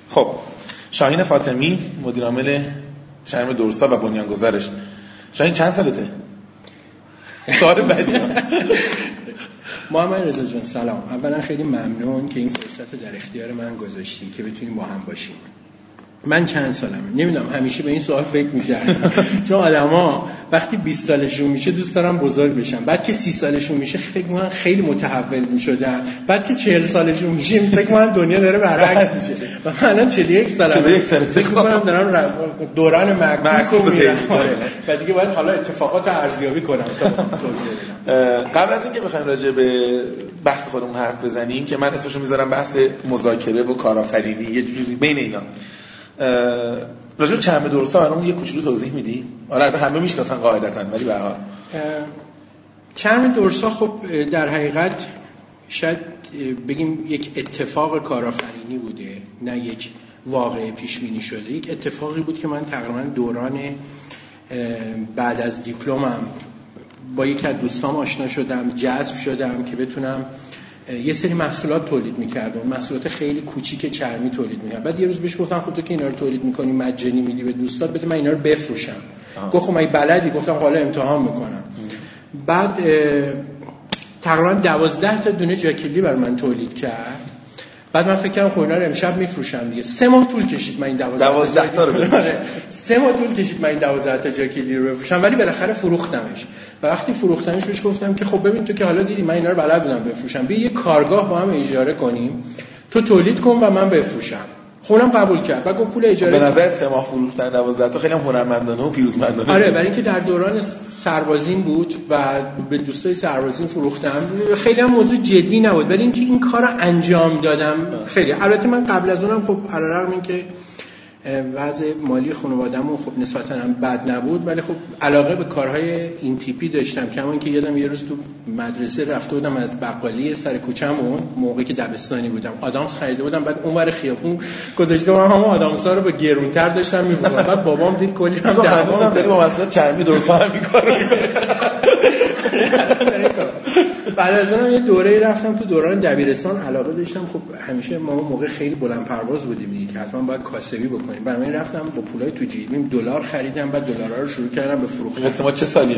خب شاهین فاطمی، مدیر عامل شرم دورسا و بنیانگذارش. شاهین چند سالته؟ سوال بعدی. محمد رضا جان سلام. اولا خیلی ممنون که این فرصت رو در اختیار من گذاشتی که بتونیم با هم باشیم. من چند سالمه؟ نمیدونم، همیشه به این سوال فکر می‌کردم چون آدما وقتی 20 سالشون میشه دوست دارن بزرگ بشن، بعد که 30 سالشون میشه فکر می‌کنن خیلی متحول می‌شدن، بعد که 40 سالشون میشه فکر می‌کنن دنیا داره برعکس میشه. و من الان 41 سالمه، فکر می‌کنم دارم دوران معکوس رو میرم و دیگه باید حالا اتفاقات ارزیابی کنم تا قبل از اینکه بخوایم راجع به بحث خودمون حرف بزنیم که من اسمشو میذارم بحث مذاکره و کارآفرینی، یه جوری بین اینا، راجع به چرم دورسا برامون یه کوچولو توضیح میدی؟ آره البته همه میشناسن قاعدتاً، ولی به هر حال چرم دورسا خب در حقیقت شاید بگیم یک اتفاق کارآفرینی بوده، نه یک واقعه پیش بینی شده. یک اتفاقی بود که من تقریبا دوران بعد از دیپلمم با یک از دوستام آشنا شدم، جذب شدم که بتونم یه سری محصولات تولید می‌کردم، محصولات خیلی کوچیک چرمی تولید می‌کردم. بعد یه روز بهش گفتم خب تو که اینا رو تولید می‌کنی مجانی میدی به دوستات، بده من اینا رو بفروشم. گفت خب من بلدی؟ گفتم حالا امتحان می‌کنم. بعد تقریبا 12 تا دونه جاکلی برای من تولید کرد. بعد من فکر کردم خب اینا رو امشب میفروشم دیگه. 3 ماه طول کشید من این 12 تا رو بفروشم. 3 ماه طول کشید من این 12 تا جاکلی رو بفروشم، ولی بالاخره فروختمش. و وقتی فروختمش بهش گفتم که خب ببین تو که حالا دیدی من اینا رو بلد بودم بفروشم، بیا یه کارگاه با هم اجاره کنیم، تو تولید کن و من بفروشم. خونم قبول کرد. بعد گفت پول اجاره. به نظر 3 ماه فروختن 12 تا خیلی هم هنرمندانه و پیروزمندانه. آره، برای اینکه در دوران سربازیم بود و به دوستای سربازیم فروختم. خیلی هم موضوع جدی نبود، ولی اینکه این کارو انجام دادم خیلی. البته من قبل از اونم خب علیرغم اینکه وضع مالی خانواده‌مون خب نسبتاً هم بد نبود، ولی خب علاقه به کارهای این تیپی داشتم. کما که یادم یه روز تو مدرسه رفته بودم از بقالی سر کوچه‌مون، موقعی که دبستانی بودم، آدامس خریده بودم، بعد اونور خیابون گذاشته بودم همون آدامس‌ها رو به گرونتر داشتم می‌فروختم. بعد بابام دید کلی هم دعوام داری با مسئله چرمی درست همین کارو می‌کنه. بعد از اونم یه دوره‌ای رفتم تو دوران دبیرستان، علاقه داشتم. خب همیشه ما موقع خیلی بلند پرواز بودیم دیگه که حتما باید کاسبی بکنیم. برای من رفتم با پولای تو جیبیم دلار خریدم، بعد دلارا رو شروع کردم به فروختن. مثلا ما چه سالی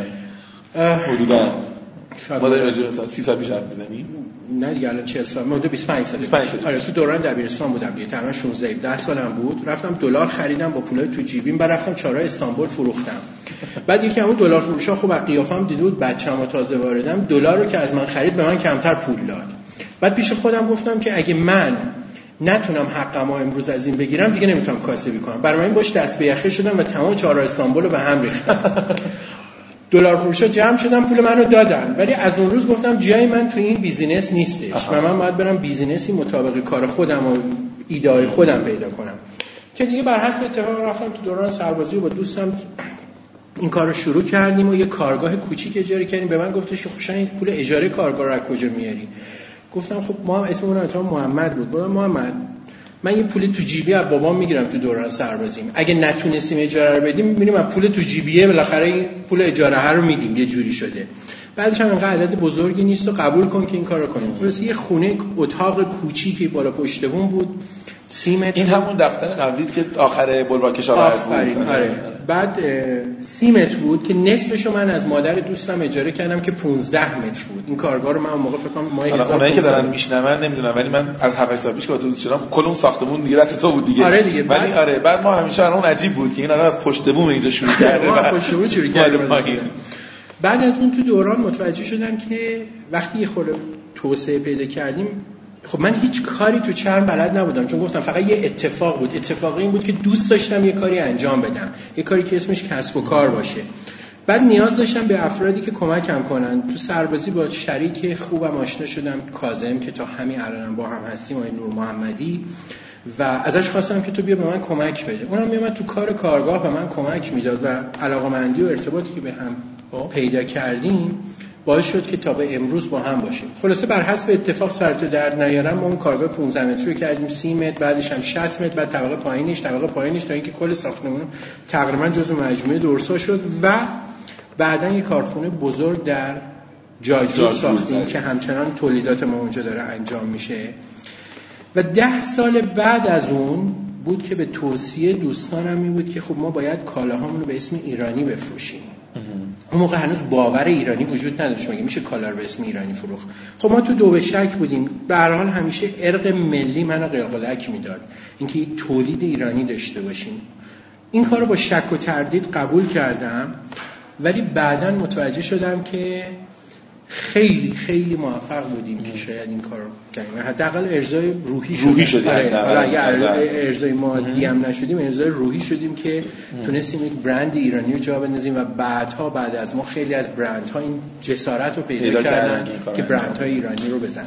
مثلا حدودا ما در راجع مثلا 30 سال پیش حرف می‌زنیم؟ نه دیگه الان 40 سال، حدود 25 سال. آره تو دوران دبیرستان بودم دیگه، تقریبا 16 17 سالم بود. رفتم دلار خریدم با پولای تو جیبیم، بعد رفتم چهارراه استانبول فروختم. بعد یکی همون دلار فروشا خب از قیافم دیده بود، بچه‌م تازه واردم، دلار رو که از من خرید به من کمتر پول داد. بعد پیش خودم گفتم که اگه من نتونم حقمو امروز از این بگیرم دیگه نمیتونم کاسبی کنم. برای من باش دست به یخه شدم و تمام چهارراه استانبول رو به هم ریختم. دلار فروشا جمع شدن، پول منو دادن، ولی از اون روز گفتم جای من تو این بیزینس نیستش و من باید برم بیزینسی مطابق کار خودم و ایده خودم پیدا کنم. که دیگه بر حسب اتفاق رفتم تو دوران سربازی و با دوستم این کارو شروع کردیم و یه کارگاه کوچیک اجاره کردیم. به من گفتش که خب شاید پول اجاره کارگاه رو از کجا میاری؟ گفتم خب ما هم اسممون هم محمد بود. گفتم محمد من یه پول تو جیبی از بابام میگیرم تو دوران سربازیم، اگه نتونستیم اجاره رو بدیم میبینیم از پول تو جیبیه بالاخره این پول اجاره رو میدیم. یه جوری شده. بعدش هم اینقدر عدد بزرگی نیست و قبول کن که این کارو کنیم. خلاص یه خونه اتاق کوچیکی بالا پشت بوم بود، 30 متر. این همون دفتر قبلیت که آخر بلوار کشاورز بود. آره. بعد 30 متر بود که نصفشو من از مادر دوستم اجاره کردم که 15 متر بود. این کارگاه رو من اون موقع فکر کنم ماهی 1000 اونایی که دارن میشنون نمیدونم، ولی من از 7 سال پیش که اتوبوس شدم کل اون ساختمون دیگه دست تو بود دیگه. آره دیگه. ولی آره بعد ما همیشه اون عجیب بود که این الان از پشت بوم اینجا شروع کرده. ما پشت بوم شروع کردیم. بعد از اون تو دوران متوجه شدم که وقتی یه خورده توسعه پیدا کردیم، خب من هیچ کاری تو چرم بلد نبودم، چون گفتم فقط یه اتفاق بود. اتفاقی این بود که دوست داشتم یه کاری انجام بدم، یه کاری که اسمش کسب و کار باشه. بعد نیاز داشتم به افرادی که کمکم کنن. تو سربازی با شریک خوبم آشنا شدم، کاظم، که تا همین الان با هم هستیم، آقای نور محمدی، و ازش خواستم که تو بیا به من کمک بده. اونم میومد تو کار کارگاه به من کمک میداد و علاقه‌مندی و ارتباطی که به هم پیدا کردیم باعث شد که تا به امروز با هم باشیم. خلاصه بر حسب اتفاق سر تو درد نیارم ما اون کارگاه 15 متری کردیم 30 متر، بعدش هم 60 متر، بعد طبقه پایینش تا اینکه کل ساختمون تقریبا جزو مجموعه دورسا شد و بعداً یک کارخونه بزرگ در جاجور ساختیم که همچنان تولیدات ما اونجا داره انجام میشه. و 10 سال بعد از اون بود که به توصیه دوستانم می بود که خب ما باید کالاهامون رو به اسم ایرانی بفروشیم. اون موقع هنوز باور ایرانی وجود نداشت مگه میشه کالا رو به اسم ایرانی فروخت. خب ما تو دو به شک بودیم. به هر حال همیشه ارق ملی منو قلقلک میداد اینکه تولید ایرانی داشته باشیم. این کارو با شک و تردید قبول کردم، ولی بعداً متوجه شدم که خیلی خیلی موفق بودیم که شاید این کارو کردیم. حداقل ارضای روحی شدیم. اگر ارضای مادی هم نشدیم، ارضای روحی شدیم که تونستیم یک برند ایرانی رو جا بندازیم و بعد از ما خیلی از برندها این جسارت رو پیدا کردن که برندهای ایرانی رو بزنن.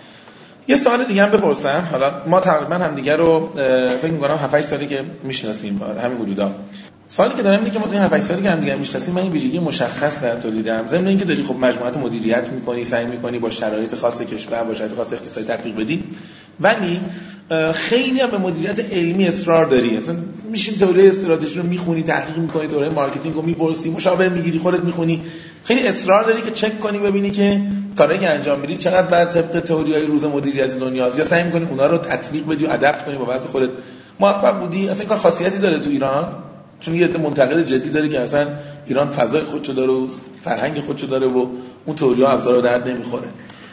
یه سوال دیگه هم بپرسم. حالا ما تقریبا هم دیگه رو فکر می‌کنم 7-8 سالی که میشناسیم، همین حدودا. سوالی که دارم اینه که ما تو این 7-8 سالی که هم دیگه میشناسیم، من این ویژگی مشخص در تو دیدم. ضمن اینکه داری خب مجموعات مدیریت می‌کنی، سعی می‌کنی با شرایط خاص کشور، با شرایط خاص اقتصادی تطبیق بدی، ولی خیلی هم به مدیریت علمی اصرار داری. اصلا میشین تئوری استراتژی رو می‌خونی، تحقیق می‌کنی، تئوری مارکتینگ رو می‌پرسی، مشاور می‌گیری، خودت می‌خونی. خیلی اصرار داری که چک کنی ببینی که کاری که انجام میدی چقدر بر طبق تئوری‌های روز مدیریت دنیاست، یا سعی می‌کنی اونا رو تطبیق بدی و ادپت کنی با وضع خودت. موفق بودی؟ اصلا این کار خاصیتی داره تو ایران؟ چون یه منتقد جدی داره که اصلا ایران فضای خودشو داره و فرهنگ خودشو داره و اون تئوری‌ها ابزار رو درد نمیخوره.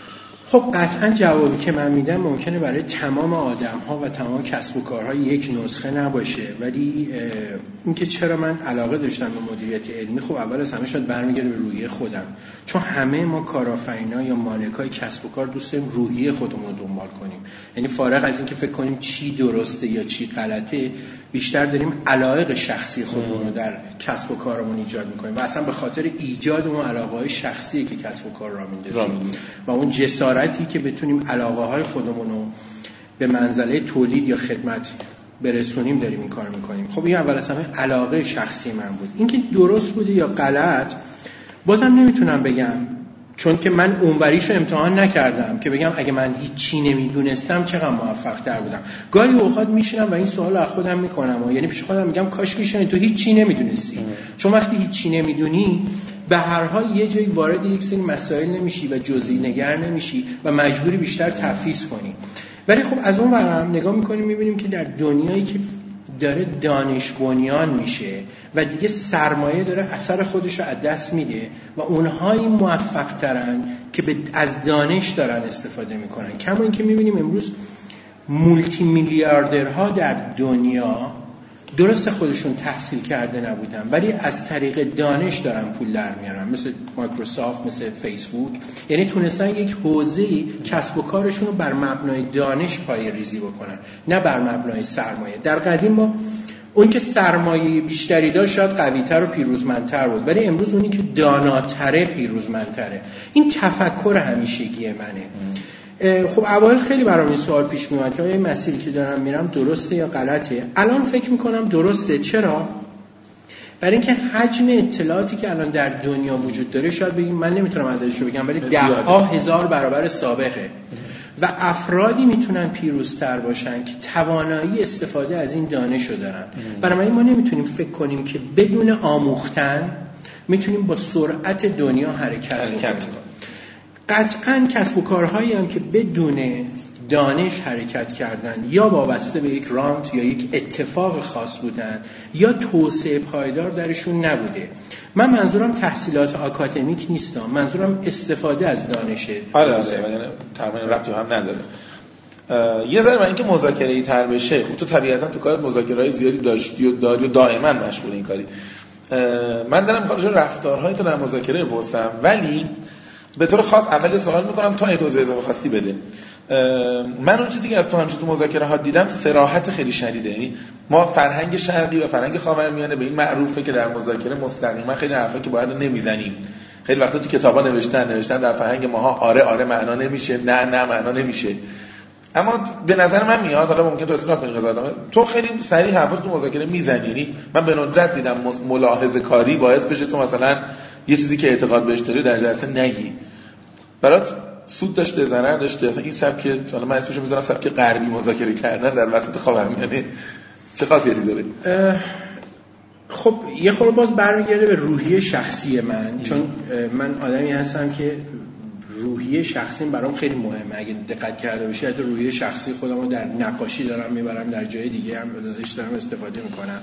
خب قطعا جوابی که من میدم ممکنه برای تمام آدم‌ها و تمام کسب و کارها یک نسخه نباشه، ولی اینکه چرا من علاقه داشتم به مدیریت علمی، خب اول از همه شاید برمیگرده به روحیه خودم. چون همه ما کارآفرینا یا مالکای کسب و کار دوست داریم روحیه خودمون رو دنبال کنیم. یعنی فارغ از اینکه فکر کنیم چی درسته یا چی غلطه، بیشتر داریم علایق شخصی خودمون رو در کسب و کارمون ایجاد می‌کنیم و اصلا به خاطر ایجاد اون علاقه‌های شخصی که کسب و کار را میندازیم و اون جسارتی که بتونیم علاقه‌های خودمون رو به منزله تولید یا خدمت برسونیم داریم این کار می‌کنیم. خب این اول از همه علاقه شخصی من بود. اینکه درست بوده یا غلط بازم نمیتونم بگم، چون که من اونوریشو امتحان نکردم که بگم اگه من هیچی نمیدونستم چقدر موفق تر بودم. گاهی اوقات میشینم و این سوالو از خودم میکنم، یعنی پیش خودم میگم کاش که شاید تو هیچی نمیدونستی. چون وقتی هیچی نمیدونی به هر حال یه جایی وارد یک سری مسائل نمیشی و جزئی نگر نمیشی و مجبوری بیشتر تفویض کنی. ولی خب از اون ورم نگاه میکنیم میبینیم که در دنیایی که داره دانش بنیان میشه و دیگه سرمایه داره اثر خودش رو از دست میده و اونهایی موفق ترن که از دانش دارن استفاده میکنن. کما اینکه میبینیم امروز مولتی میلیاردرها در دنیا درست خودشون تحصیل کرده نبودن ولی از طریق دانش دارن پول در میارن، مثل مایکروسافت، مثل فیسبوک. یعنی تونستن یک حوزه‌ای کسب و کارشون رو بر مبنای دانش پایه‌ریزی بکنن، نه بر مبنای سرمایه. در قدیم ما اون که سرمایه بیشتری داشت شاید قوی‌تر و پیروزمندتر بود، ولی امروز اونی که داناتره پیروزمندتره. این تفکر همیشگی منه. خب اول خیلی برام این سوال پیش میاد که این مسیری که دارم میرم درسته یا غلطه. الان فکر میکنم درسته. چرا؟ برای اینکه حجم اطلاعاتی که الان در دنیا وجود داره شاید بگیم، من نمیتونم عددش رو بگم، ولی 10,000 برابر سابقه و افرادی میتونن پیروزتر باشن که توانایی استفاده از این دانش رو دارن. برای ما نمیتونیم فکر کنیم که بدون آموختن میتونیم با سرعت دنیا حرکت کنیم. قطعاً کسب و کارهایی هم که بدون دانش حرکت کردن یا وابسته به یک رانت یا یک اتفاق خاص بودن یا توسعه پایدار درشون نبوده. من منظورم تحصیلات آکادمیک نیست، منظورم استفاده از دانشه. آره یعنی تمام ربطی هم نداره. یه ذره برای اینکه مذاکره‌ای تر بشه، خب تو طبیعتاً تو کارت مذاکره‌های زیادی داشتی و داری و دائما مشغول این کاری. من دارم می‌خوام رفتارهای تو در مذاکره بپرسم، ولی به طور خاص اول سوال میکنم تا این توضیح اضافه خواستی بده. من اون چیزی که از تو همیشه تو مذاکره ها دیدم صراحت خیلی شدیده. یعنی ما فرهنگ شرقی و فرهنگ خاورمیانه به این معروفه که در مذاکره مستقیما خیلی حرفا که باید نمیزنیم. خیلی وقتا تو کتابا نوشتن در فرهنگ ماها آره معنا نمیشه، نه معنا نمیشه. اما به نظر من میاد، حالا ممکن تو اصلاح کنی قضاوتم، تو خیلی صریح حرفا تو مذاکره میزنی. یعنی من به ندرت دیدم ملاحظه کاری باعث بشه تو مثلا یه چیزی که اعتقاد بهش داری در جلسه نگی. برات سود داشته ضرر داشته؟ اصلا این سبک، حالا من اسمشو میذارم سبک غربی مذاکره کردن در وسط خاورمیانه، چه خاصیتی داره؟ خب یه خورده باز برمیگرده به روحیه شخصی من، چون من آدمی هستم که روحیه شخصی برام خیلی مهمه. اگه دقت کرده باشی حتی روحیه شخصی خودمو در نقاشی دارم میبرم، در جای دیگه هم ازش دارم استفاده میکنم.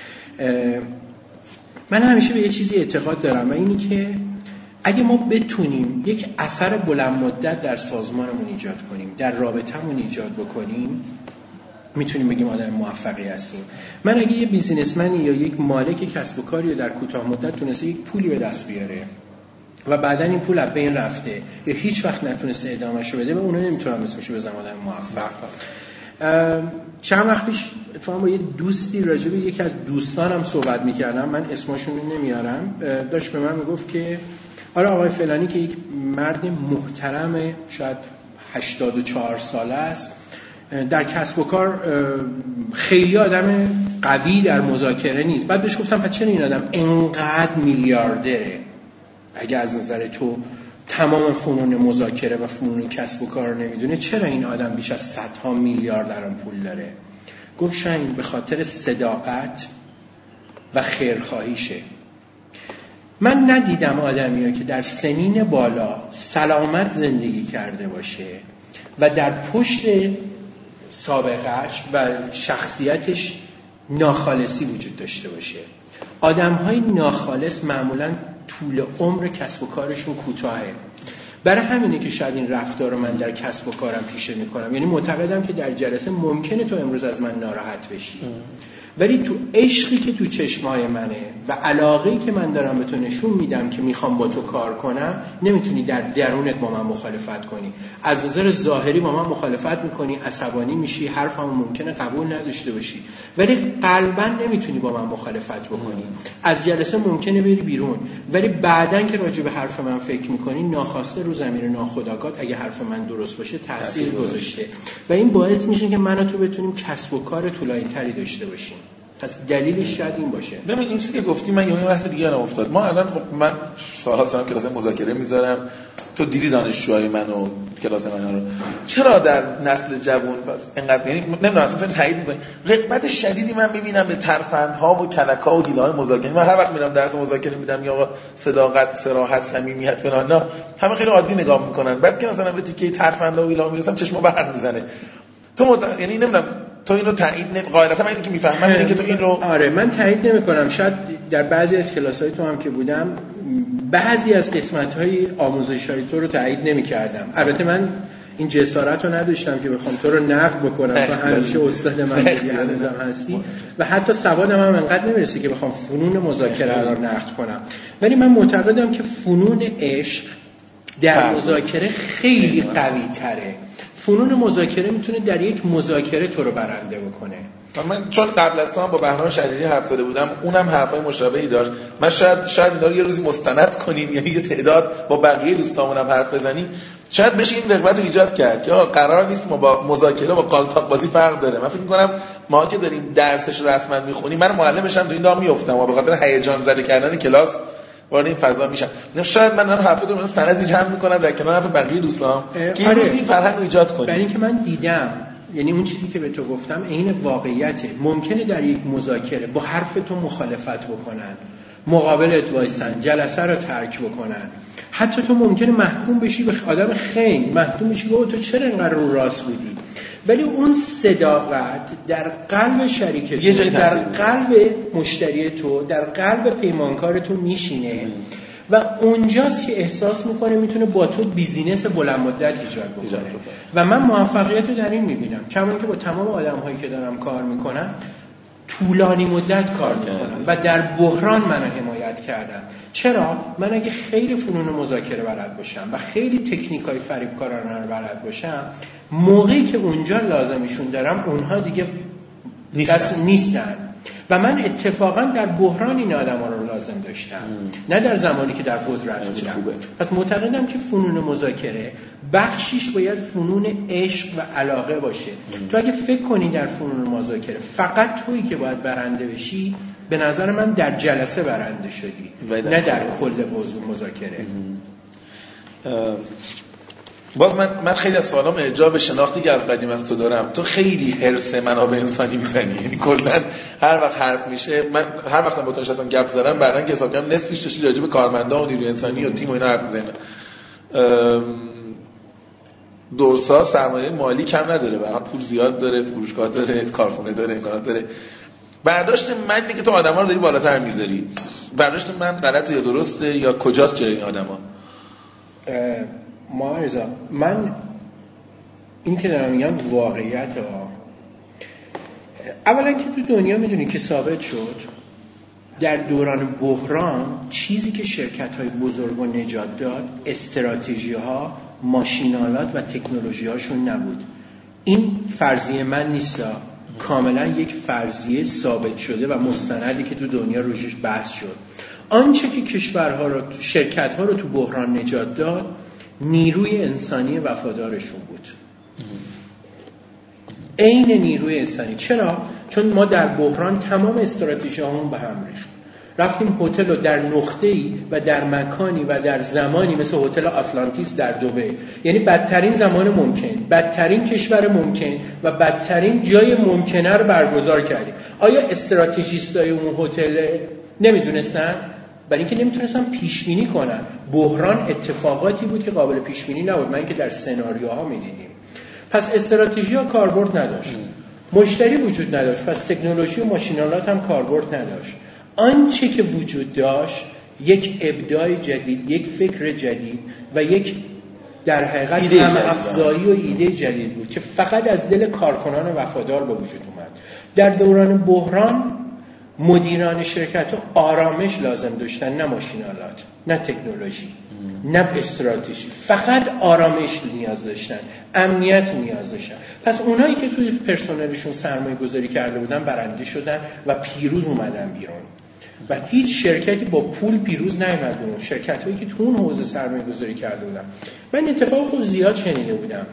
من همیشه به یه چیزی اعتقاد دارم و اینی که اگه ما بتونیم یک اثر بلند مدت در سازمانمون ایجاد کنیم، در رابطمون ایجاد بکنیم، میتونیم بگیم آدم موفقی هستیم. من اگه یه بیزینسمنی یا یک مالک کسب و کاری رو در کوتاه مدت تونسته یک پولی به دست بیاره و بعدن این پول از بین رفته یا هیچ وقت نتونسته ادامه‌شو بده، و اونو نمیتونم اسمشو بذارم آدم موفق. چند وقت پیش اتفاقا با یه دوستی راجع به یکی از دوستانم صحبت می‌کردم، من اسمشون رو نمیارم، داشت به من میگفت که آره آقای فلانی که یک مرد محترم شاید 84 ساله است، در کسب و کار خیلی آدم قوی در مذاکره نیست. بعد بهش گفتم پس چرا این آدم انقدر میلیاردره؟ اگه از نظر تو تمام فنون مذاکره و فنون کسب و کار رو نمیدونه، چرا این آدم بیش از 100 میلیارد درام پول داره؟ گفت شاید به خاطر صداقت و خیرخواهیشه. من ندیدم آدمی‌ها که در سنین بالا سلامت زندگی کرده باشه و در پشت سابقه‌اش و شخصیتش ناخالصی وجود داشته باشه. آدم‌های ناخالص معمولاً طول عمر کسب و کارشون کوتاهه. برای همینه که شاید این رفتار رو من در کسب و کارم پیشه میکنم. یعنی معتقدم که در جلسه ممکنه تو امروز از من ناراحت بشی، ولی تو عشقی که تو چشمای منه و علاقه‌ای که من دارم به تو نشون میدم که میخوام با تو کار کنم، نمیتونی در درونت با من مخالفت کنی. از نظر ظاهری با من مخالفت میکنی، عصبانی میشی، حرفمو ممکنه قبول نداشته باشی، ولی قلباً نمیتونی با من مخالفت بکنی. از جلسه ممکنه بری بیرون، ولی بعدن که راجع به حرف من فکر میکنی، ناخواسته رو زمین ناخودآگاه اگه حرف من درست باشه تأثیر گذاشته و این باعث میشه که من و تو بتونیم کسب و کار طولانی‌تری داشته باشیم. پس دلیلش شاید این باشه. ببین این چیزی که گفتی من یه بحث دیگه الان افتاد. ما الان خب من سال‌ها سالم کلاس مذاکره میذارم، تو دیدی دانشجوهای منو کلاس من رو، چرا در نسل جوان پس اینقدر، یعنی نمیدونم اصلا تایید می‌کنی رغبت شدیدی من می‌بینم به ترفندها و کلک‌ها و دیله‌های مذاکره. من هر وقت میرم درس مذاکره میدم یا آقا صداقت، صراحت، صمیمیت فلان، همه خیلی عادی نگاه می‌کنن. بعد که مثلا به تیکه ترفندها و دیله‌ها میرسم چشمو برق میزنه. تو یعنی نمیدونم تو اینو تایید قاعدتا من اینو که میفهمم اینه که تو این رو آره من تایید نمی‌کنم. شاید در بعضی از کلاس‌های تو هم که بودم بعضی از قسمت‌های آموزش‌های تو رو تایید نمی‌کردم. البته من این جسارت رو نداشتم که بخوام تو رو نقد بکنم، تو همیشه استاد من بودی، هنوزم هستی و حتی سوادم هم انقدر نمیرسی که بخوام فنون مذاکره رو نقد کنم. ولی من معتقدم که فنون عشق در مذاکره خیلی قوی‌تره. فنون مذاکره میتونه در یک مذاکره تو رو برنده بکنه. من چون قبل از تو هم با بهرام شریری حرف زده بودم، اونم حرفای مشابهی داشت. من شاید اینا رو یه روزی مستند کنیم، یعنی یه تعداد با بقیه دوستامون هم حرف بزنیم، شاید بشه این رغبت رو ایجاد کرد که قرار نیست ما با مذاکره با قالتاق بازی فرق داره. من فکر می‌کنم ما که داریم درسش رو رسما می‌خونیم، من معلمش هم تو این دام میافتم و به خاطر هیجان زده کردن کلاس وارد این فضا میشم. شاید من الان حرفتون رو سندی جمع می‌کنم در کنار حرف بقیه دوستام که این روزی فرهنگ رو ایجاد کنیم. برای اینکه من دیدم، یعنی اون چیزی که به تو گفتم عین واقعیته. ممکنه در یک مذاکره با حرف تو مخالفت بکنن، مقابلت وایسن، جلسه رو ترک بکنن، حتی تو ممکنه محکوم بشی به آدم خنگ، محکوم بشی که تو چرا اینقدر رو راست بودی، ولی اون صداقت در قلب شریک تو، در قلب مشتری تو، در قلب پیمانکار تو میشینه و اونجاست که احساس میکنه میتونه با تو بیزینس بلند مدت ایجاد بکنه. و من موفقیت رو در این میبینم، کما که با تمام آدم هایی که دارم کار میکنم طولانی مدت کار میکنم و در بحران منو حمایت کردن. چرا؟ من اگه خیلی فنون مذاکره بلد باشم و خیلی تکنیکای فریبکارانه رو بلد باشم، موقعی که اونجا لازمشون دارم اونها دیگه نیستن و من اتفاقا در بحران این آدما رو لازم داشتم، نه در زمانی که در قدرت بودم. پس معتقدم که فنون مذاکره بخشیش باید فنون عشق و علاقه باشه. تو اگه فکر کنی در فنون مذاکره فقط تویی که باید برنده بشی، به نظر من در جلسه برنده شدی، نه در کل موضوع مذاکره. باز من خیلی از سوالام ارجاع به شناختی که از قدیم از تو دارم. تو خیلی حرص منابع انسانی میزنی، یعنی کلا هر وقت حرف میشه، من هر وقت با تو نشستم گپ زدم بعدن که حساب کنم نصفش داشتی راجع به کارمندا و نیروی انسانی و تیم و اینا حرف میزنی. دورسا سرمایه مالی کم نداره، به هر پول زیاد داره، فروشگاه داره، کارخونه داره، امکانات داره. برداشت من دیگه تو آدما رو داری بالاتر میذاری. برداشت من غلطه یا درسته یا کجاست جای این آدما؟ معارضه من این که دارم میگم واقعیت ها. اولا که تو دنیا میدونی که ثابت شد در دوران بحران چیزی که شرکت‌های بزرگ و نجات داد استراتژی‌ها، ماشین‌آلات و تکنولوژی‌هاشون نبود. این فرضیه من نیست، کاملا یک فرضیه ثابت شده و مستندی که تو دنیا روش بحث شد. آنچه که کشورها رو، شرکت‌ها رو تو بحران نجات داد نیروی انسانی وفادارشون بود. عین نیروی انسانی. چرا؟ چون ما در بحران تمام استراتژی‌هامون به هم ریخت. رفتیم هتل رو در نقطه‌ای و در مکانی و در زمانی مثل هتل آتلانتیس در دبی، یعنی بدترین زمان ممکن، بدترین کشور ممکن و بدترین جای ممکنه رو برگزار کردیم. آیا استراتژیستای اون هتل نمیدونستن؟ برای اینکه نمیتونستن پیش بینی کنن. بحران اتفاقاتی بود که قابل پیش بینی نبود، من که در سناریوها می‌دیدیم. پس استراتژی‌ها کاربرد نداشت، مشتری وجود نداشت، پس تکنولوژی و ماشین‌آلات هم کاربرد نداشت. آنچه که وجود داشت یک ابداع جدید، یک فکر جدید و یک در حقیقت همه افزایی و ایده جدید بود که فقط از دل کارکنان وفادار به وجود اومد. در دوران بحران مدیران شرکت‌ها آرامش لازم داشتن، نه ماشین‌آلات، نه تکنولوژی، نه استراتژی، فقط آرامش نیاز داشتن، امنیت نیاز داشتن. پس اونایی که توی پرسنلشون سرمایه گذاری کرده بودن برنده شدن و پیروز اومدن بیرون و هیچ شرکتی با پول پیروز نیامد بیرون. شرکت‌هایی که تو اون حوزه سرمایه گذاری کرده بودن، من اتفاق خود زیاد شنیده بودم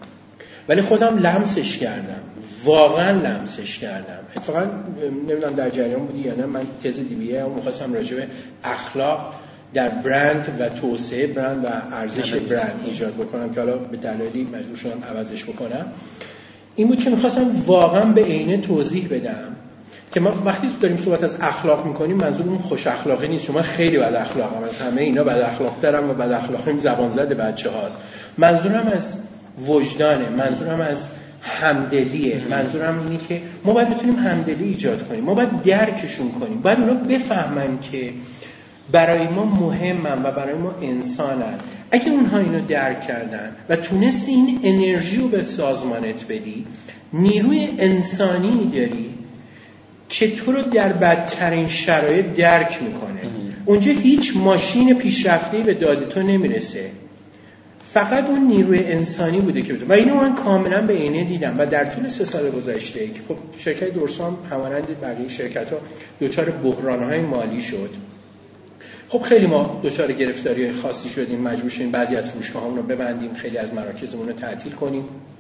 ولی خودم لمسش کردم، واقعا لمسش کردم. اتفاقا نمیدونم در جریان بودی یا نه، من تز دی‌بی ام می‌خواستم راجع به اخلاق در برند و توسعه برند و ارزش برند ایجاد بکنم که حالا به دلایلی مجبور شدم عوضش بکنم. این بود که می‌خواستم واقعا به عینه توضیح بدم که ما وقتی داریم صحبت از اخلاق می‌کنیم منظورمون خوش اخلاقی نیست، چون من خیلی بد اخلاقم، از همه اینا بد اخلاق‌ترم و بد اخلاقیم زبان زده بچه‌هاست. منظورم از وجدانه، منظورم از همدلیه، منظورم اینه که ما باید بتونیم همدلی ایجاد کنیم، ما باید درکشون کنیم، باید اونا بفهمن که برای ما مهمن و برای ما انسانن. اگه اونها اینو درک کردن و تونستی این انرژی رو به سازمانت بدی، نیروی انسانی داری که تو رو در بدترین شرایط درک میکنه. اونجا هیچ ماشین پیشرفته‌ای به داد تو نمیرسه، فقط اون نیروی انسانی بوده که بوده. و اینو من کاملا به عینه دیدم و در طول 3 سال گذشته که خب شرکت دورسا هم همانند بقیه شرکت‌ها دچار بحران‌های مالی شد. خب خیلی ما دچار گرفتاری‌های خاصی شدیم، مجبور شدیم بعضی از فروشگاه‌هامون رو ببندیم، خیلی از مراکزمون رو تعطیل کنیم.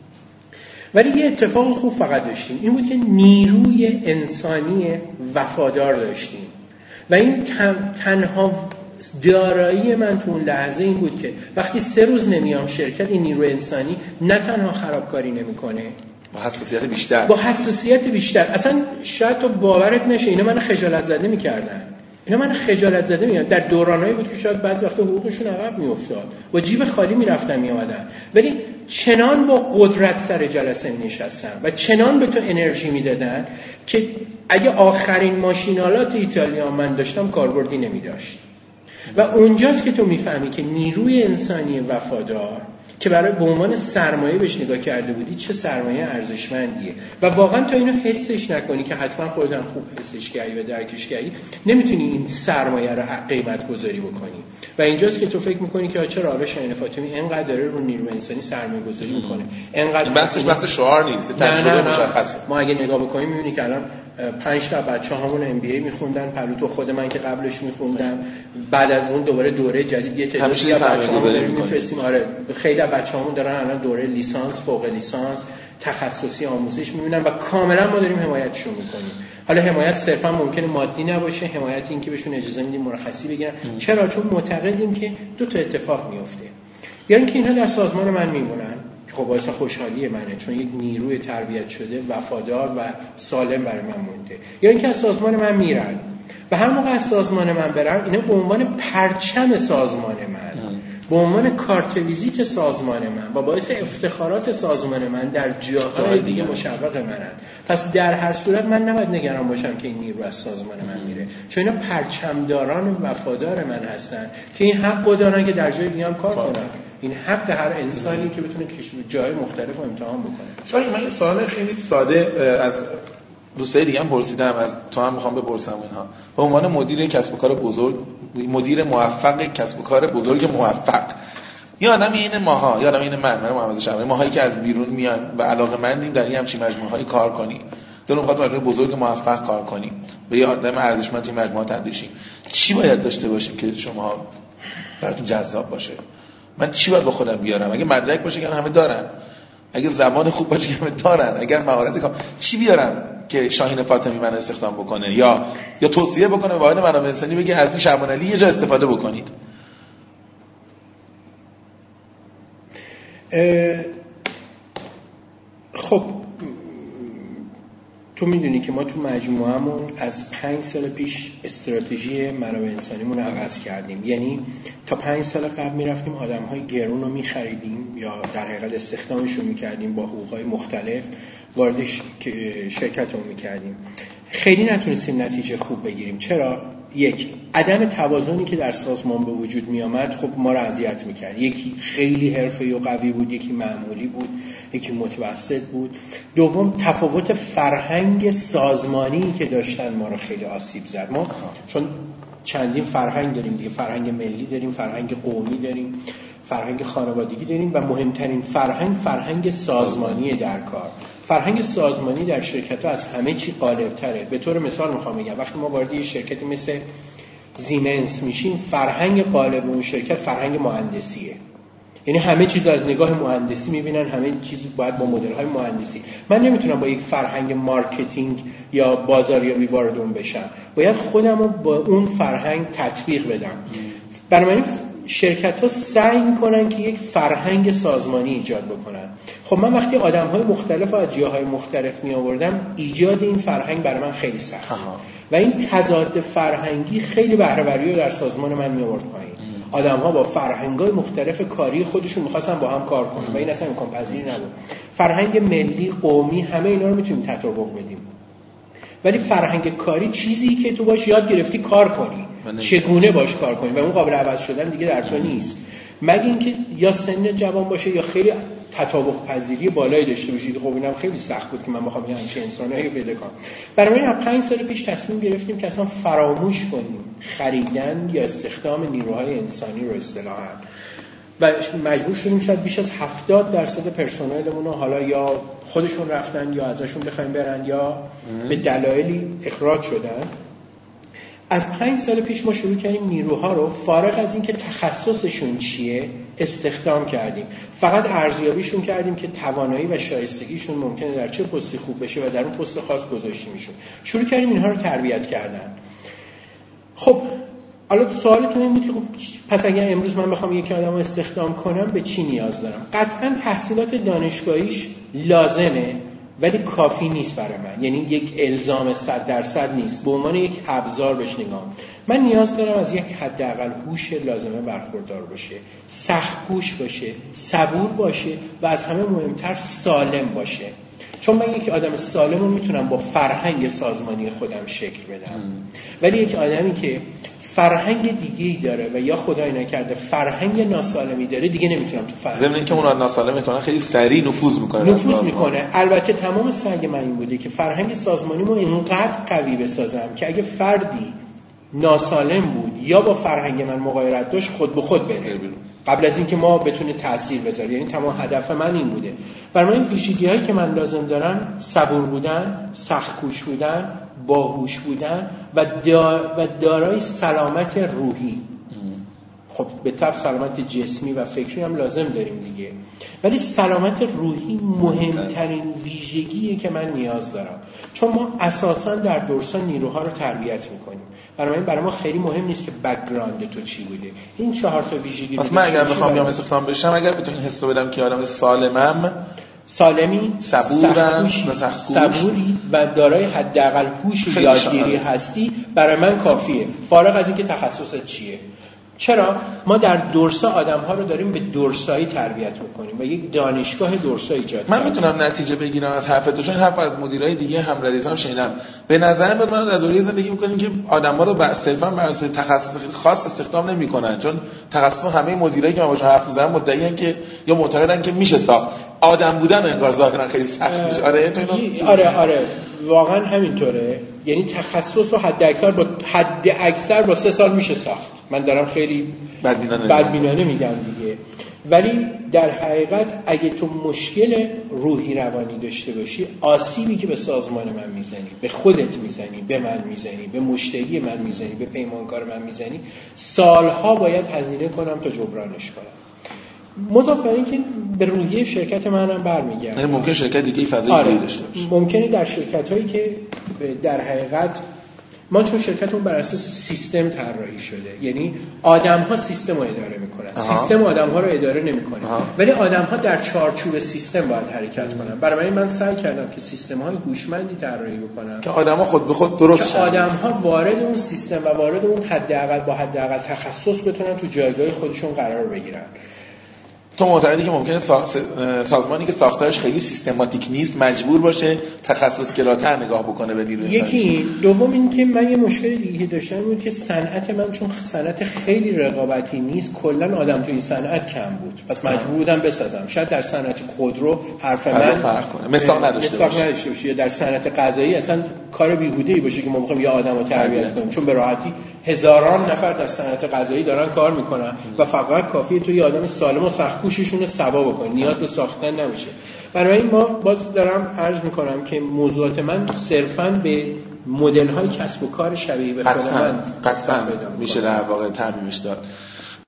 ولی یه اتفاق خوب فقط داشتیم، این بود که نیروی انسانی وفادار داشتیم و این تنها دارایی من تو اون لحظه این بود که وقتی 3 روز نمیام شرکت، این نیروی انسانی نه تنها خرابکاری نمیکنه، با حساسیت بیشتر اصلا شاید تو باورت نشه اینا من خجالت زده میکردن. در دورانایی بود که شاید بعضی وقتا حقوقشون عقب میافتاد، با جیب خالی میرفتن میامدن، ولی چنان با قدرت سر جلسه نشستن و چنان به تو انرژی میدادن که اگه آخرین ماشین‌آلات ایتالیا من داشتم کاربردی نمیداشت. و اونجاست که تو میفهمی که نیروی انسانی وفادار که برای به عنوان سرمایه بهش نگاه کرده بودی چه سرمایه ارزشمندیه و واقعا تا اینو حسش نکنی که حتما خودت خوب حسش کردی و درکش کردی نمیتونی این سرمایه رو قیمت گذاری بکنی. و اینجاست که تو فکر میکنی که چرا آقای شاهین فاطمی اینقدر داره رو نیروی انسانی سرمایه گذاری میکنه، اینقدر بحث شعار نیست، تجربه مشخصه. ما اگه نگاه بکنیم میبینی که الان 5 تا بچه‌هامون ام بی ای میخوندن، پلوتو خود من که قبلش میخوندم، بعد از اون دوباره دوره جدید یه تعدادی از بچه‌ها رو میفرستیم. آره خیلی از بچه‌هامون دارن الان دوره لیسانس، فوق لیسانس، تخصصی آموزش میبینن و کاملا ما داریم حمایتشون میکنیم. حالا حمایت صرفا ممکنه مادی نباشه، حمایت این که بهشون اجازه میدیم مرخصی بگیرن. چرا؟ چون معتقدیم که 2 تا اتفاق میفته. یا اینکه اینا در سازمان من میمونن، خب باعث خوشحالی منه چون یک نیروی تربیت شده وفادار و سالم برای من مونده. یا اینکه از سازمان من میرن و هر موقع از سازمان من برن اینا به عنوان پرچم سازمان من به عنوان کارت ویزیت سازمان من و باعث افتخارات سازمان من در جاهای دیگه مشوق منن. پس در هر صورت من نباید نگران باشم که این نیرو از سازمان من میره، چون اینا پرچمداران وفادار من هستن که این حقو دارن که در جای دیگه هم کار کنن. این حق هر انسانی که بتونه جای مختلف رو امتحان بکنه. شاید من این سوال خیلی ساده از دوستای دیگه هم پرسیدم، از تو هم میخوام بپرسم اینها. به عنوان مدیر کسب و کار بزرگ، مدیر موفق کسب و کار بزرگ موفق، یا آدم این ماها، یا آدم این من محمد شهبانی، ماهایی که از بیرون میان و علاقه‌مندیم در این همچین مجموعه‌های کار کنیم، دلم می‌خواد مجموعه بزرگ موفق کار کنیم، به یه آدم ارزشمند این مجموعه تبدیل شیم، چی باید داشته باشیم که شما براتون جذاب باشه؟ من چی باید با خودم بیارم؟ اگه مدرک باشه که همه دارن، اگه زبان خوب باشه که همه دارن، اگر مهارت کار، چی بیارم که شاهین فاطمی من استخدام بکنه یا توصیه بکنه واحد منابع انسانی بگه از این شعبان علی یه جا استفاده بکنید؟ خب تو میدونی که ما تو مجموعهمون از 5 سال پیش استراتژی منابع انسانیمون رو عوض کردیم. یعنی تا 5 سال قبل میرفتیم آدم‌های گرون رو می‌خریدیم یا در حقیقت استخدامشون می‌کردیم با حقوق‌های مختلف، وارد شرکتمون می‌کردیم. خیلی نتونستیم نتیجه خوب بگیریم. چرا؟ یک، عدم توازنی که در سازمان به وجود می آمد خب ما را اذیت می‌کرد. یکی خیلی حرفه‌ای و قوی بود، یکی معمولی بود، یکی متوسط بود. دوم، تفاوت فرهنگ سازمانی که داشتن ما را خیلی آسیب زد. ما چون چندین فرهنگ داریم دیگه، فرهنگ ملی داریم، فرهنگ قومی داریم، فرهنگ خانوادگی داریم و مهمترین فرهنگ سازمانی در کار. فرهنگ سازمانی در شرکت‌ها از همه چی غالب‌تره. به طور مثال میخوام بگم وقتی ما وارد یه شرکتی مثل زیمنس میشیم، فرهنگ غالب اون شرکت فرهنگ مهندسیه. یعنی همه چیز از نگاه مهندسی میبینن، همه چیز باید با مدل‌های مهندسی. من نمیتونم با یک فرهنگ مارکتینگ یا بازاریابی وارد اون بشم. باید خودم رو با اون فرهنگ تطبیق بدم. برای من شرکت‌ها سعی می‌کنن که یک فرهنگ سازمانی ایجاد بکنن. خب من وقتی آدم‌های مختلف و از جاهای مختلف می‌آوردم، ایجاد این فرهنگ برای من خیلی سخت و این تضاد فرهنگی خیلی بهره‌وری رو در سازمان من می‌آورد پایین. آدم‌ها با فرهنگ‌های مختلف کاری خودشون می‌خواستن با هم کار کنن و این اصلا امکان پذیر نبود. فرهنگ ملی، قومی، همه اینا رو می‌تونیم تطابق بدیم. ولی فرهنگ کاری چیزی که تو باش یاد گرفتی کار کنی، چگونه باش کار کنی و اون قابل عوض شدن دیگه در تو نیست، مگه اینکه یا سن جوان باشه یا خیلی تطابق پذیری بالایی داشته باشید. خب اینم خیلی سخت بود که من بخوام یه همچین انسانایی پیدا کنم. برای همین 5 سال پیش تصمیم گرفتیم که اصلا فراموش کنیم خریدن یا استخدام نیروهای انسانی رو اصطلاحاً و مجبور شدیم شاید بیش از 70% پرسنلمون رو حالا یا خودشون رفتن یا ازشون بخوایم برن یا به دلایلی اخراج شدن. از 5 سال پیش ما شروع کردیم نیروها رو فارغ از این که تخصصشون چیه استخدام کردیم، فقط ارزیابیشون کردیم که توانایی و شایستگیشون ممکنه در چه پستی خوب بشه و در اون پست خاص گذاشتیمشون. شروع کردیم اینها رو تربیت کردن. خب حالا سوالتون این بود که پس اگر امروز من بخوام یک آدم رو استخدام کنم به چی نیاز دارم؟ قطعاً تحصیلات دانشگاهیش لازمه ولی کافی نیست برای من. یعنی یک الزام 100% نیست، به عنوان یک ابزار بهش نگاه. من نیاز دارم از یک حداقل هوش لازمه برخوردار باشه، سخت‌کوش باشه، صبور باشه و از همه مهمتر سالم باشه. چون من یک آدم سالم رو میتونم با فرهنگ سازمانی خودم شکل بدم، ولی یک آدمی که فرهنگ دیگه‌ای داره و یا خدای نکرده فرهنگ ناسالمی داره دیگه نمیتونم تو فرهنگ. ضمن اینکه اون ناسالم احتمالاً خیلی سریع نفوذ میکنه. البته تمام سعی من این بوده که فرهنگ سازمانیمو اینقدر قوی بسازم که اگه فردی ناسالم بود یا با فرهنگ من مغایرت داشت خود به خود بره قبل از اینکه ما بتونه تأثیر بذاره. یعنی تمام هدف من این بوده. برای من ویژگی‌هایی که من لازم دارم صبور بودن، سخت‌کوش بودن، باهوش بودن و دارای سلامت روحی. خب به طب سلامت جسمی و فکری هم لازم داریم دیگه، ولی سلامت روحی مهمترین ویژگیه که من نیاز دارم، چون ما اساساً در دورسان نیروها رو تربیت میکنیم. برای ما خیلی مهم نیست که بک‌گراند تو چی بوده. این 4 تا ویژگی پس من اگر بخوام بیام استخدام بشم، اگر بتونین حسو بدم که آدم سالمی، صبوری و دارای حداقل هوش یادگیری هستی، برای من کافیه، فارغ از اینکه تخصصت چیه. چرا؟ ما در دورسا آدم‌ها رو داریم به دورسایی تربیت می‌کنیم و یک دانشگاه دورسا ایجاد من میتونم نتیجه بگیرم از حرفتون، چون حرف از مدیرای دیگه هم ردیفم شنیدم. به نظر من در دوره زندگی می‌کنیم که آدم‌ها رو صرفاً بر اساس تخصص خاص استخدام نمی‌کنن، چون تخصص همه مدیرایی که من باشون حرف می‌زنم مدعیان که یا معتقدن که میشه ساخت. آدم بودن انگار ظاهراً خیلی سخت میشه. آره واقعاً همینطوره. یعنی تخصص رو حد اکثر با 3 سال میشه ساخت. من دارم خیلی بدبینانه میگم دیگه، ولی در حقیقت اگه تو مشکل روحی روانی داشته باشی، آسیبی که به سازمان من میزنی، به خودت میزنی، به من میزنی، به مشتری من میزنی، به پیمانکار من میزنی، سالها باید هزینه کنم تا جبرانش کنم. مضاف بر این که به روحیه شرکت منم برمیگرده. یعنی ممکن شرکت دیگه فضای دیگه داشته باشه. ممکنه در شرکت‌هایی که در حقیقت ما چون شرکتمون بر اساس سیستم طراحی شده، یعنی آدم‌ها سیستم رو اداره می‌کنن. سیستم آدم‌ها رو اداره نمی‌کنه. ولی آدم‌ها در چارچوب سیستم باید حرکت کنن. برای من سعی کردم که سیستم‌های هوشمندی طراحی بکنم که آدم‌ها خود به خود درست شن. آدم‌ها وارد اون سیستم و وارد اون حداقل تخصص بتونن تو جایگاه خودشون قرار بگیرن. تو معتقدی که ممکنه سازمانی که ساختارش خیلی سیستماتیک نیست مجبور باشه تخصص‌گراتر نگاه بکنه به نیروی انسانی؟ یکی دوم این که من یه مشکل دیگه داشتم بود که صنعت من چون صنعت خیلی رقابتی نیست، کلا آدم تو این صنعت کم بود، پس مجبور بودم بسازم. شاید در صنعت خودرو حرف من فرق کنه، مثال نداشته باشه، یا در صنعت غذایی اصلا کار بیهوده‌ای باشه که ما می‌خوایم یه آدمو تربیت کنیم، چون به راحتی هزاران نفر در صنعت غذایی دارن کار میکنن و فقط کافیه تو یه آدم سالم و سخت‌کوششون رو سوا بکنی، نیاز به ساختن نمیشه. برای این ما باز دارم عرض میکنم که موضوعات من صرفاً به مدل‌های کسب و کار شبیه به خود من قطعاً میشه در واقع تعمیمش داد.